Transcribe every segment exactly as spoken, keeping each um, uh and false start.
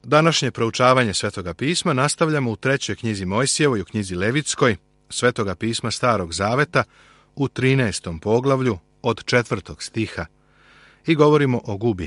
Današnje proučavanje Svetoga pisma nastavljamo u trećoj knjizi Mojsijevoj, u knjizi Levitskoj, Svetoga pisma Starog zaveta, u trinaestom poglavlju od četvrtog stiha i govorimo o gubi.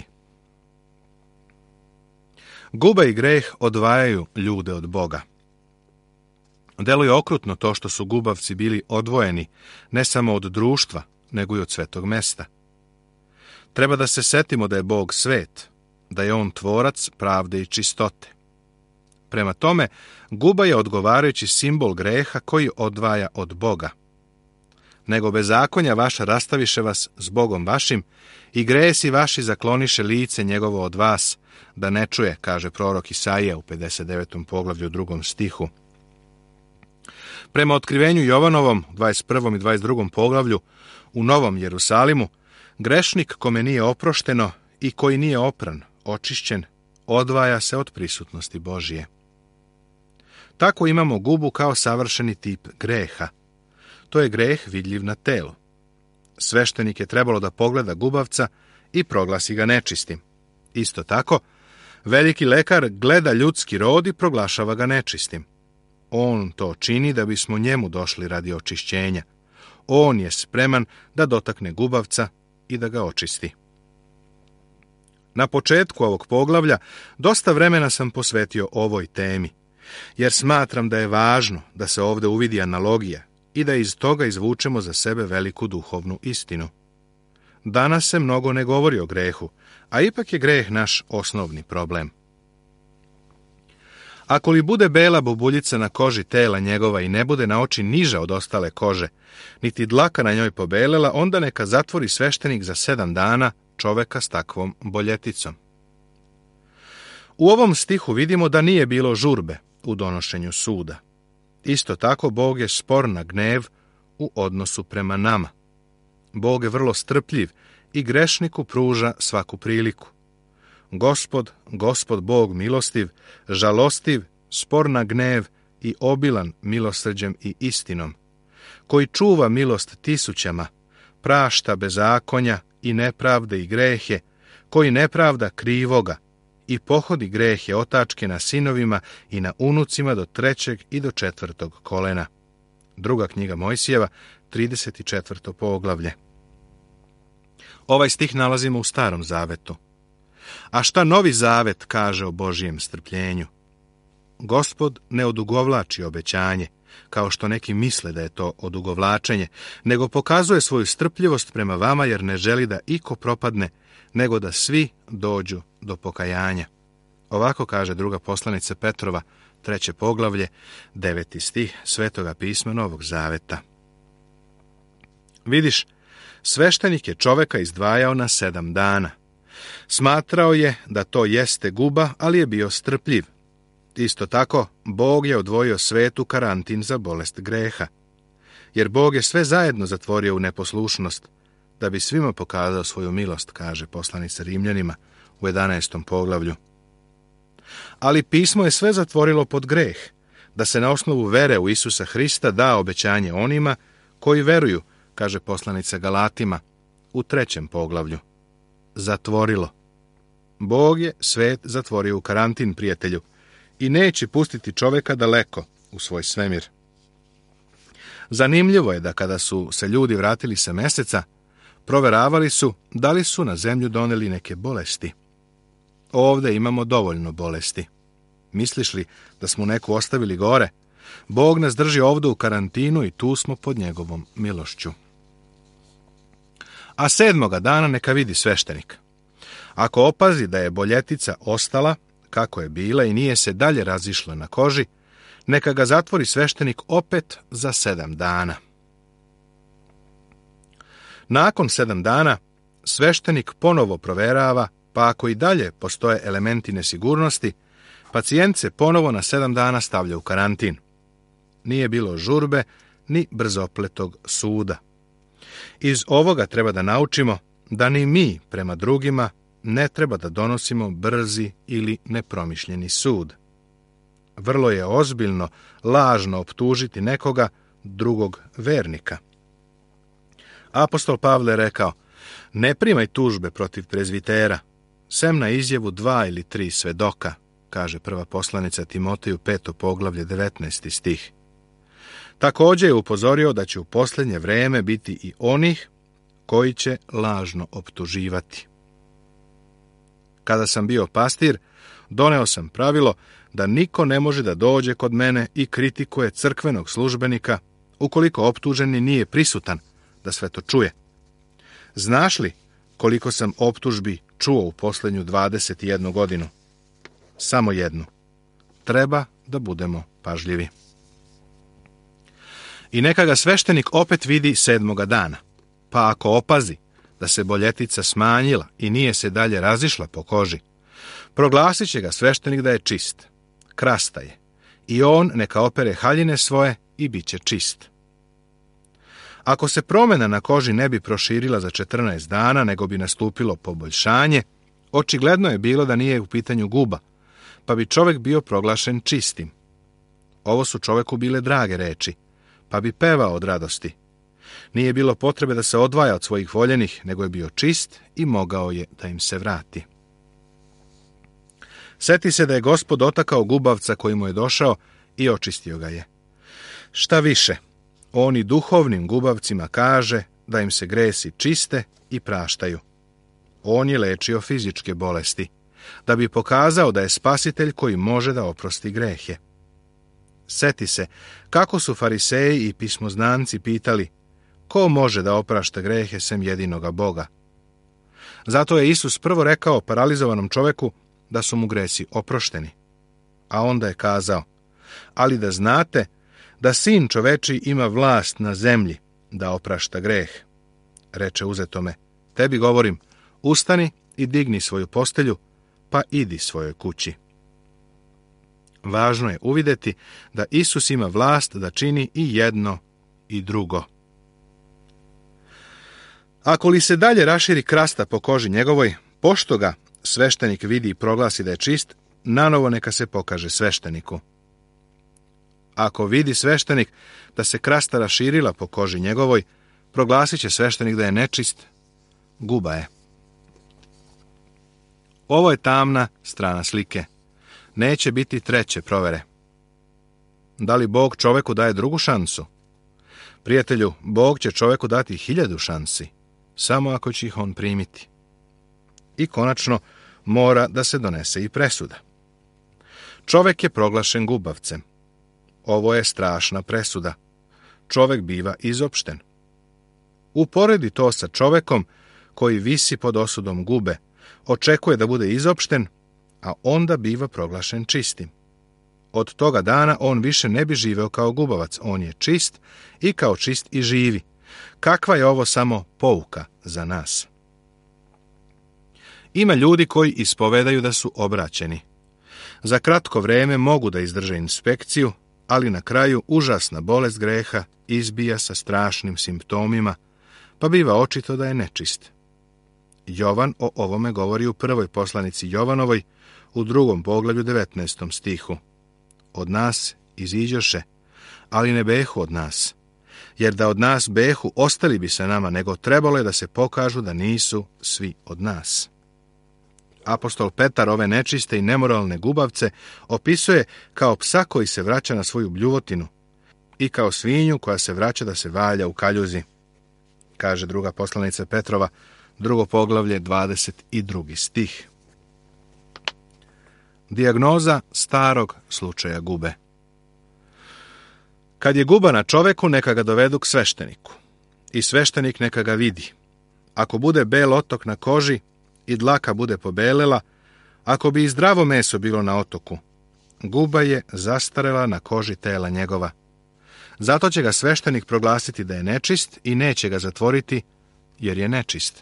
Guba i greh odvajaju ljude od Boga. Deluje okrutno to što su gubavci bili odvojeni ne samo od društva, nego i od svetog mesta. Treba da se setimo da je Bog svet, da je on tvorac pravde i čistote. Prema tome, guba je odgovarajući simbol greha koji odvaja od Boga. Nego bezakonja vaša rastaviše vas s Bogom vašim i gresi vaši zakloniše lice njegovo od vas, da ne čuje, kaže prorok Isaija u pedeset devetom poglavlju drugom stihu. Prema otkrivenju Jovanovom, dvadeset prvom i dvadeset drugom poglavlju, u Novom Jerusalimu, grešnik kome nije oprošteno i koji nije opran, očišćen, odvaja se od prisutnosti Božije. Tako imamo gubu kao savršeni tip greha. To je greh vidljiv na telu. Sveštenik je trebalo da pogleda gubavca i proglasi ga nečistim. Isto tako, veliki lekar gleda ljudski rod i proglašava ga nečistim. On to čini da bismo njemu došli radi očišćenja. On je spreman da dotakne gubavca i da ga očisti. Na početku ovog poglavlja dosta vremena sam posvetio ovoj temi, jer smatram da je važno da se ovdje uvidi analogija i da iz toga izvučemo za sebe veliku duhovnu istinu. Danas se mnogo ne govori o grehu, a ipak je greh naš osnovni problem. Ako li bude bela bubuljica na koži tela njegova i ne bude na oči niža od ostale kože, niti dlaka na njoj pobelela, onda neka zatvori sveštenik za sedam dana čoveka s takvom boljeticom. U ovom stihu vidimo da nije bilo žurbe u donošenju suda. Isto tako, Bog je spor na gnev u odnosu prema nama. Bog je vrlo strpljiv i grešniku pruža svaku priliku. Gospod, Gospod Bog milostiv, žalostiv, spor na gnev i obilan milosrđem i istinom, koji čuva milost tisućama, prašta bezakonja i nepravde i grehe, koji nepravda krivoga i pohodi grehe otačke na sinovima i na unucima do trećeg i do četvrtog kolena. Druga knjiga Mojsijeva, trideset četvrto poglavlje. Ovaj stih nalazimo u Starom zavetu. A šta Novi zavet kaže o Božijem strpljenju? Gospod ne odugovlači obećanje, kao što neki misle da je to odugovlačenje, nego pokazuje svoju strpljivost prema vama jer ne želi da iko propadne, nego da svi dođu do pokajanja. Ovako kaže druga poslanica Petrova, treće poglavlje, deveti stih Svetoga pisma Novog zaveta. Vidiš, sveštenik je čoveka izdvajao na sedam dana. Smatrao je da to jeste guba, ali je bio strpljiv. Isto tako, Bog je odvojio svetu karantin za bolest greha. Jer Bog je sve zajedno zatvorio u neposlušnost, da bi svima pokazao svoju milost, kaže poslanica Rimljanima u jedanaestom poglavlju. Ali pismo je sve zatvorilo pod greh, da se na osnovu vere u Isusa Hrista da obećanje onima koji veruju, kaže poslanica Galatima u trećem poglavlju. Zatvorilo. Bog je svet zatvorio u karantin, prijatelju, i neće pustiti čoveka daleko u svoj svemir. Zanimljivo je da kada su se ljudi vratili sa meseca, proveravali su da li su na zemlju doneli neke bolesti. Ovde imamo dovoljno bolesti. Misliš li da smo neku ostavili gore? Bog nas drži ovde u karantinu i tu smo pod njegovom milošću. A sedmoga dana neka vidi sveštenik. Ako opazi da je boljetica ostala kako je bila i nije se dalje razišla na koži, neka ga zatvori sveštenik opet za sedam dana. Nakon sedam dana, sveštenik ponovo proverava, pa ako i dalje postoje elementi nesigurnosti, pacijent se ponovo na sedam dana stavlja u karantin. Nije bilo žurbe ni brzopletog suda. Iz ovoga treba da naučimo da ni mi prema drugima ne treba da donosimo brzi ili nepromišljeni sud. Vrlo je ozbiljno lažno optužiti nekoga drugog vernika. Apostol Pavle je rekao, ne primaj tužbe protiv prezvitera, sem na izjavu dva ili tri svedoka, kaže prva poslanica Timoteju peto poglavlje devetnaesti stih. Također je upozorio da će u posljednje vrijeme biti i onih koji će lažno optuživati. Kada sam bio pastir, doneo sam pravilo da niko ne može da dođe kod mene i kritikuje crkvenog službenika ukoliko optuženi nije prisutan da sve to čuje. Znaš li koliko sam optužbi čuo u posljednju dvadeset jednu godinu? Samo jednu. Treba da budemo pažljivi. I neka ga sveštenik opet vidi sedmoga dana, pa ako opazi da se boljetica smanjila i nije se dalje razišla po koži, proglasit će ga sveštenik da je čist. Krasta je. I on neka opere haljine svoje i bit će čist. Ako se promjena na koži ne bi proširila za četrnaest dana, nego bi nastupilo poboljšanje, očigledno je bilo da nije u pitanju guba, pa bi čovjek bio proglašen čistim. Ovo su čovjeku bile drage reči, pa bi pevao od radosti. Nije bilo potrebe da se odvaja od svojih voljenih, nego je bio čist i mogao je da im se vrati. Seti se da je Gospod otakao gubavca koji mu je došao i očistio ga je. Šta više, on i duhovnim gubavcima kaže da im se gresi čiste i praštaju. On je lečio fizičke bolesti, da bi pokazao da je spasitelj koji može da oprosti grehe. Seti se kako su fariseji i pismoznanci pitali ko može da oprašta grehe sem jedinoga Boga. Zato je Isus prvo rekao paralizovanom čoveku da su mu gresi oprošteni. A onda je kazao, ali da znate da sin čoveči ima vlast na zemlji da oprašta greh. Reče uzetome, tebi govorim, ustani i digni svoju postelju, pa idi svojoj kući. Važno je uvidjeti da Isus ima vlast da čini i jedno i drugo. Ako li se dalje raširi krasta po koži njegovoj, pošto ga sveštenik vidi i proglasi da je čist, nanovo neka se pokaže svešteniku. Ako vidi sveštenik da se krasta raširila po koži njegovoj, proglasit će sveštenik da je nečist, guba je. Ovo je tamna strana slike. Neće biti treće provere. Da li Bog čoveku daje drugu šansu? Prijatelju, Bog će čoveku dati hiljadu šansi, samo ako će ih on primiti. I konačno, mora da se donese i presuda. Čovek je proglašen gubavcem. Ovo je strašna presuda. Čovek biva izopšten. Uporedi to sa čovekom koji visi pod osudom gube, očekuje da bude izopšten, a onda biva proglašen čistim. Od toga dana on više ne bi živeo kao gubavac, on je čist i kao čist i živi. Kakva je ovo samo pouka za nas? Ima ljudi koji ispovedaju da su obraćeni. Za kratko vrijeme mogu da izdrže inspekciju, ali na kraju užasna bolest greha izbija sa strašnim simptomima, pa biva očito da je nečist. Jovan o ovome govori u prvoj poslanici Jovanovoj, u drugom poglavlju devetnaestom stihu. Od nas iziđoše, ali ne behu od nas, jer da od nas behu ostali bi se nama, nego trebalo je da se pokažu da nisu svi od nas. Apostol Petar ove nečiste i nemoralne gubavce opisuje kao psa koji se vraća na svoju bljuvotinu i kao svinju koja se vraća da se valja u kaljuzi, kaže druga poslanica Petrova, drugo poglavlje, dvadeset drugi stih. Dijagnoza starog slučaja gube. Kad je guba na čoveku, neka ga dovedu k svešteniku. I sveštenik neka ga vidi. Ako bude bel otok na koži i dlaka bude pobelela, ako bi i zdravo meso bilo na otoku, guba je zastarela na koži tela njegova. Zato će ga sveštenik proglasiti da je nečist i neće ga zatvoriti, jer je nečist.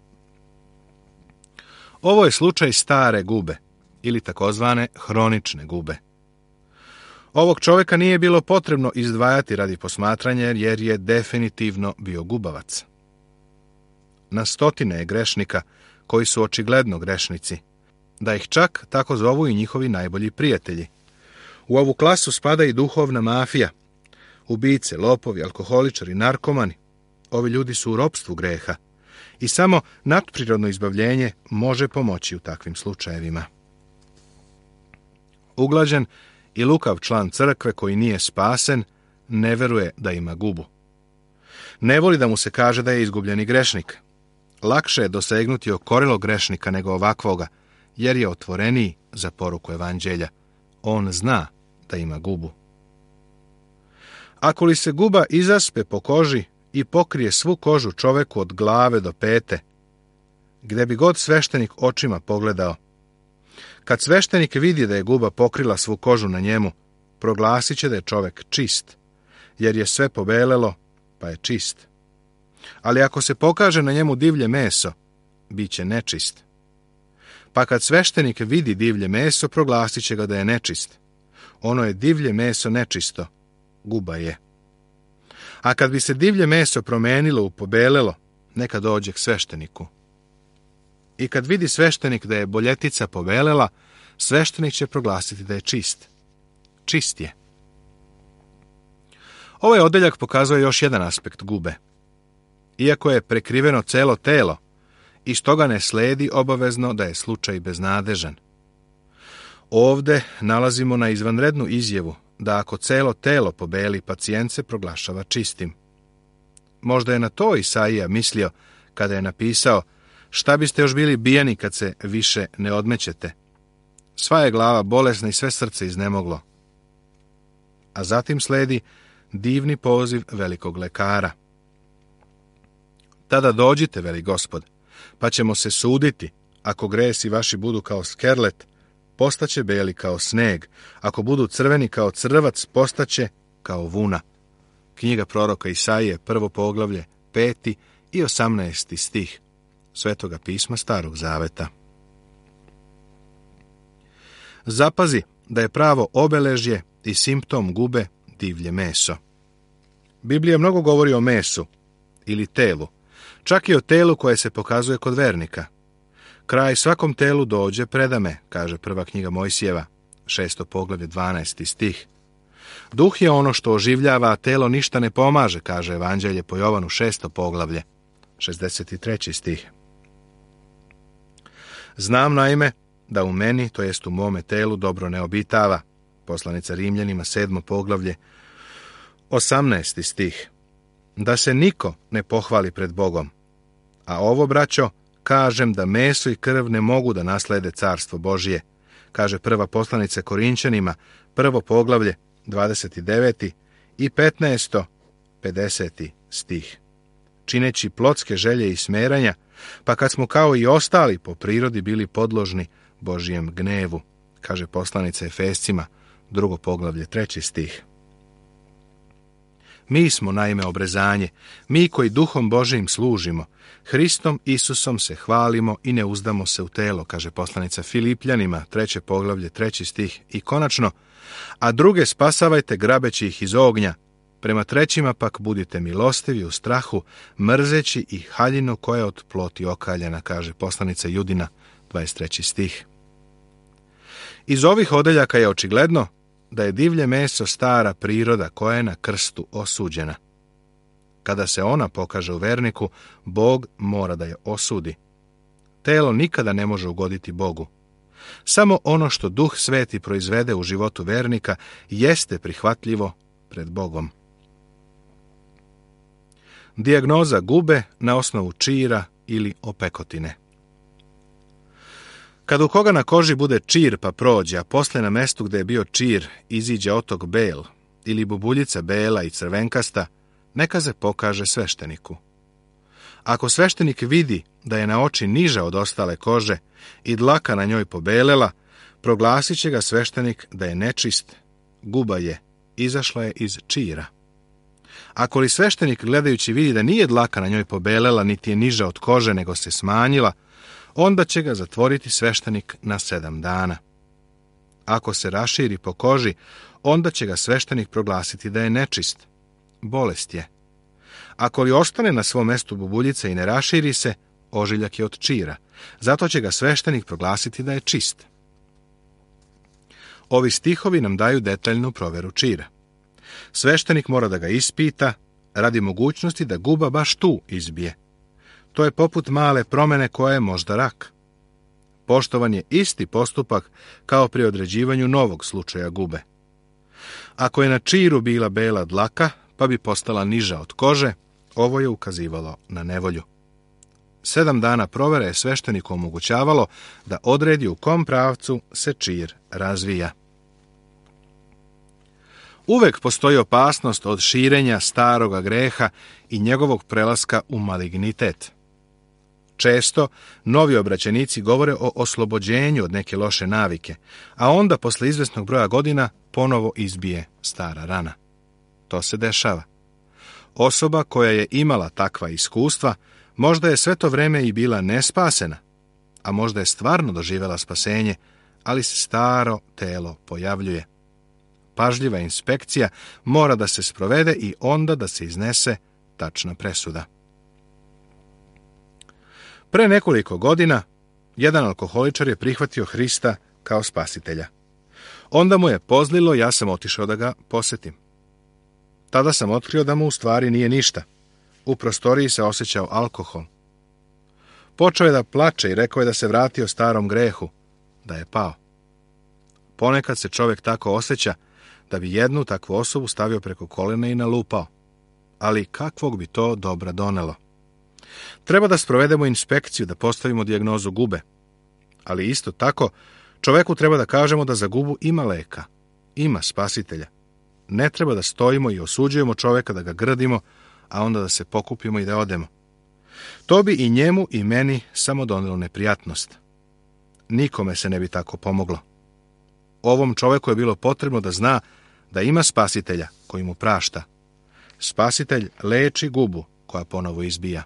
Ovo je slučaj stare gube, ili takozvane hronične gube. Ovog čovjeka nije bilo potrebno izdvajati radi posmatranja, jer je definitivno bio gubavac. Na stotine je grešnika koji su očigledno grešnici, da ih čak tako zovu i njihovi najbolji prijatelji. U ovu klasu spada i duhovna mafija, ubice, lopovi, alkoholičari, narkomani. Ovi ljudi su u ropstvu greha i samo nadprirodno izbavljenje može pomoći u takvim slučajevima. Uglađen i lukav član crkve koji nije spasen, ne veruje da ima gubu. Ne voli da mu se kaže da je izgubljeni grešnik. Lakše je dosegnuti okorelog grešnika nego ovakvoga, jer je otvoreniji za poruku evanđelja. On zna da ima gubu. Ako li se guba izaspe po koži i pokrije svu kožu čoveku od glave do pete, gde bi god sveštenik očima pogledao, kad sveštenik vidi da je guba pokrila svu kožu na njemu, proglasit će da je čovek čist, jer je sve pobelelo, pa je čist. Ali ako se pokaže na njemu divlje meso, bit će nečist. Pa kad sveštenik vidi divlje meso, proglasit će ga da je nečist. Ono je divlje meso nečisto, guba je. A kad bi se divlje meso promenilo u pobelelo, neka dođe k svešteniku. I kad vidi sveštenik da je boljetica pobelela, sveštenik će proglasiti da je čist. Čist je. Ovaj odeljak pokazuje još jedan aspekt gube. Iako je prekriveno celo telo, iz toga ne sledi obavezno da je slučaj beznadežan. Ovde nalazimo na izvanrednu izjavu da ako celo telo pobeli, pacijent se proglašava čistim. Možda je na to Isaija mislio kada je napisao: šta biste još bili bijeni kad se više ne odmećete? Sva je glava bolesna i sve srce iznemoglo. A zatim sledi divni poziv velikog lekara. Tada dođite, veli Gospod, pa ćemo se suditi. Ako gresi vaši budu kao skerlet, postaće beli kao sneg. Ako budu crveni kao crvac, postaće kao vuna. Knjiga proroka Isaije, prvo poglavlje, peti i osamnaesti stih Svetoga pisma Starog Zaveta. Zapazi da je pravo obeležje i simptom gube divlje meso. Biblija mnogo govori o mesu ili telu, čak i o telu koje se pokazuje kod vernika. Kraj svakom telu dođe predame, kaže prva knjiga Mojsijeva, šesto poglavlje, dvanaesti stih. Duh je ono što oživljava, a telo ništa ne pomaže, kaže Evanđelje po Jovanu, šesto poglavlje, šezdeset treći stih. Znam naime da u meni, to jest u mome telu, dobro ne obitava. Poslanica Rimljanima, sedmo poglavlje, osamnaesti stih. Da se niko ne pohvali pred Bogom. A ovo, braćo, kažem da meso i krv ne mogu da naslede carstvo Božije, kaže prva poslanica Korinćanima, prvo poglavlje, dvadeset deveti i petnaesto, pedeseti stih. Čineći plotske želje i smeranja, pa kad smo kao i ostali po prirodi bili podložni Božijem gnevu, kaže poslanica Efescima, drugo poglavlje, treći stih. Mi smo naime obrezanje, mi koji duhom Božijim služimo, Hristom Isusom se hvalimo i ne uzdamo se u telo, kaže poslanica Filipljanima, treće poglavlje, treći stih. I konačno, a druge spasavajte grabeći ih iz ognja, prema trećima pak budite milostivi u strahu, mrzeći i haljinu koja je od ploti okaljena, kaže poslanica Judina, dvadeset treći stih. Iz ovih odeljaka je očigledno da je divlje meso stara priroda koja je na krstu osuđena. Kada se ona pokaže u verniku, Bog mora da je osudi. Telo nikada ne može ugoditi Bogu. Samo ono što Duh Sveti proizvede u životu vernika jeste prihvatljivo pred Bogom. Dijagnoza gube na osnovu čira ili opekotine. Kad u koga na koži bude čir pa prođe, a posle na mestu gde je bio čir iziđe otok bel ili bubuljica bela i crvenkasta, neka se pokaže svešteniku. Ako sveštenik vidi da je na oči niža od ostale kože i dlaka na njoj pobelela, proglasit će ga sveštenik da je nečist, guba je, izašla je iz čira. Ako li sveštenik gledajući vidi da nije dlaka na njoj pobelela, niti je niža od kože, nego se smanjila, onda će ga zatvoriti sveštenik na sedam dana. Ako se raširi po koži, onda će ga sveštenik proglasiti da je nečist. Bolest je. Ako li ostane na svom mestu bubuljica i ne raširi se, ožiljak je od čira. Zato će ga sveštenik proglasiti da je čist. Ovi stihovi nam daju detaljnu proveru čira. Sveštenik mora da ga ispita radi mogućnosti da guba baš tu izbije. To je poput male promene koja je možda rak. Poštovan je isti postupak kao pri određivanju novog slučaja gube. Ako je na čiru bila bela dlaka, pa bi postala niža od kože, ovo je ukazivalo na nevolju. Sedam dana provere je svešteniku omogućavalo da odredi u kom pravcu se čir razvija. Uvek postoji opasnost od širenja staroga greha i njegovog prelaska u malignitet. Često novi obraćenici govore o oslobođenju od neke loše navike, a onda posle izvesnog broja godina ponovo izbije stara rana. To se dešava. Osoba koja je imala takva iskustva, možda je sve to vreme i bila nespasena, a možda je stvarno doživjela spasenje, ali se staro telo pojavljuje. Pažljiva inspekcija mora da se sprovede i onda da se iznese tačna presuda. Pre nekoliko godina, jedan alkoholičar je prihvatio Hrista kao spasitelja. Onda mu je pozlilo, ja sam otišao da ga posetim. Tada sam otkrio da mu u stvari nije ništa. U prostoriji se osjećao alkohol. Počeo je da plače i rekao je da se vratio starom grehu, da je pao. Ponekad se čovjek tako osjeća da bi jednu takvu osobu stavio preko kolena i nalupao. Ali kakvog bi to dobra donelo? Treba da sprovedemo inspekciju, da postavimo dijagnozu gube. Ali isto tako, čoveku treba da kažemo da za gubu ima leka, ima spasitelja. Ne treba da stojimo i osuđujemo čoveka, da ga grdimo, a onda da se pokupimo i da odemo. To bi i njemu i meni samo donelo neprijatnost. Nikome se ne bi tako pomoglo. Ovom čoveku je bilo potrebno da zna da ima spasitelja koji mu prašta. Spasitelj leči gubu koja ponovo izbija.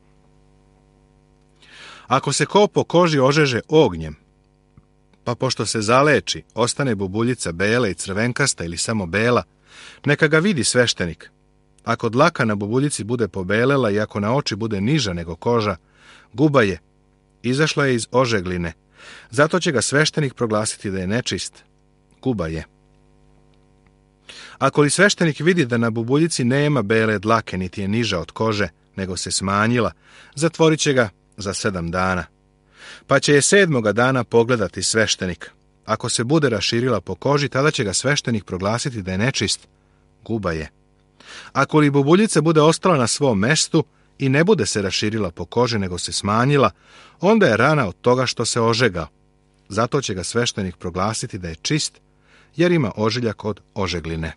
Ako se ko po koži ožeže ognjem, pa pošto se zaleči, ostane bubuljica bela i crvenkasta ili samo bela, neka ga vidi sveštenik. Ako dlaka na bubuljici bude pobelela i ako na oči bude niža nego koža, guba je, izašla je iz ožegline, zato će ga sveštenik proglasiti da je nečist. Guba je. Ako li sveštenik vidi da na bubuljici nema bele dlake, niti je niža od kože, nego se smanjila, zatvorit će ga za sedam dana. Pa će je sedmoga dana pogledati sveštenik. Ako se bude raširila po koži, tada će ga sveštenik proglasiti da je nečist. Guba je. Ako li bubuljica bude ostala na svom mestu i ne bude se raširila po koži, nego se smanjila, onda je rana od toga što se ožegao. Zato će ga sveštenik proglasiti da je čist, jer ima ožiljak od ožegline.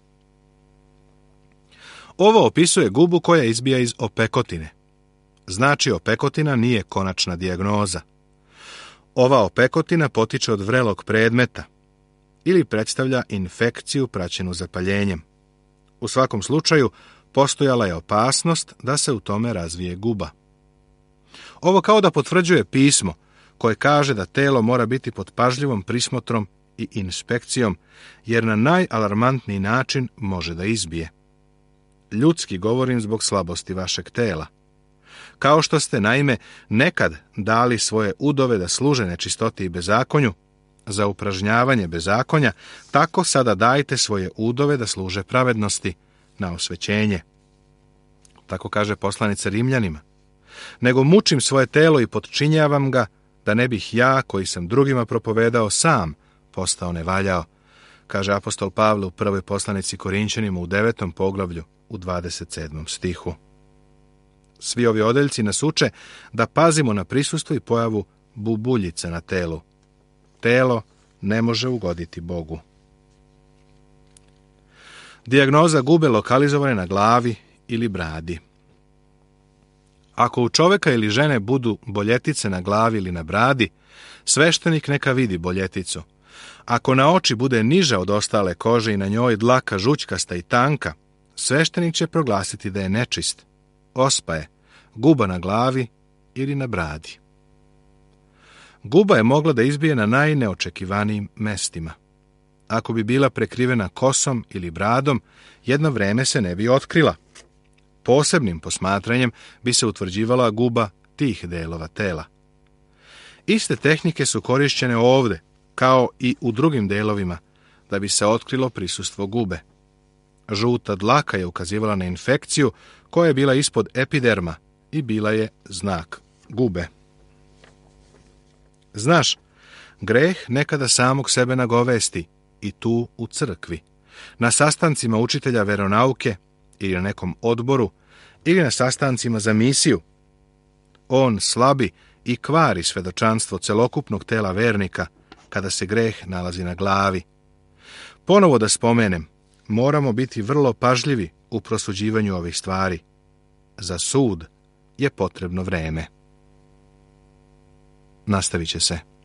Ovo opisuje gubu koja izbija iz opekotine. Znači, opekotina nije konačna dijagnoza. Ova opekotina potiče od vrelog predmeta ili predstavlja infekciju praćenu zapaljenjem. U svakom slučaju, postojala je opasnost da se u tome razvije guba. Ovo kao da potvrđuje pismo koje kaže da telo mora biti pod pažljivom prismotrom i inspekcijom, jer na najalarmantniji način može da izbije. Ljudski govorim zbog slabosti vašeg tela. Kao što ste, naime, nekad dali svoje udove da služe nečistoti i bezakonju, za upražnjavanje bezakonja, tako sada dajte svoje udove da služe pravednosti, na osvećenje. Tako kaže poslanica Rimljanima. Nego mučim svoje telo i potčinjavam ga, da ne bih ja, koji sam drugima propovedao, sam postao nevaljao, kaže apostol Pavle u prvoj poslanici Korinćanima u devetom poglavlju u dvadeset sedmom stihu. Svi ovi odeljci nas uče da pazimo na prisustvo i pojavu bubuljica na telu. Telo ne može ugoditi Bogu. Dijagnoza gube lokalizovane na glavi ili bradi. Ako u čoveka ili žene budu boljetice na glavi ili na bradi, sveštenik neka vidi boljeticu. Ako na oči bude niža od ostale kože i na njoj dlaka žućkasta i tanka, sveštenik će proglasiti da je nečist. Ospa je, guba na glavi ili na bradi. Guba je mogla da izbije na najneočekivanijim mestima. Ako bi bila prekrivena kosom ili bradom, jedno vreme se ne bi otkrila. Posebnim posmatranjem bi se utvrđivala guba tih delova tela. Iste tehnike su korišćene ovde, kao i u drugim delovima, da bi se otkrilo prisustvo gube. Žuta dlaka je ukazivala na infekciju koja je bila ispod epiderma i bila je znak gube. Znaš, Greh nekada samog sebe nagovesti, i tu u crkvi, na sastancima učitelja veronauke ili na nekom odboru ili na sastancima za misiju. On slabi i kvari svedočanstvo celokupnog tela vernika kada se greh nalazi na glavi. Ponovo da spomenem, moramo biti vrlo pažljivi u prosuđivanju ovih stvari. Za sud je potrebno vreme. Nastavit će se.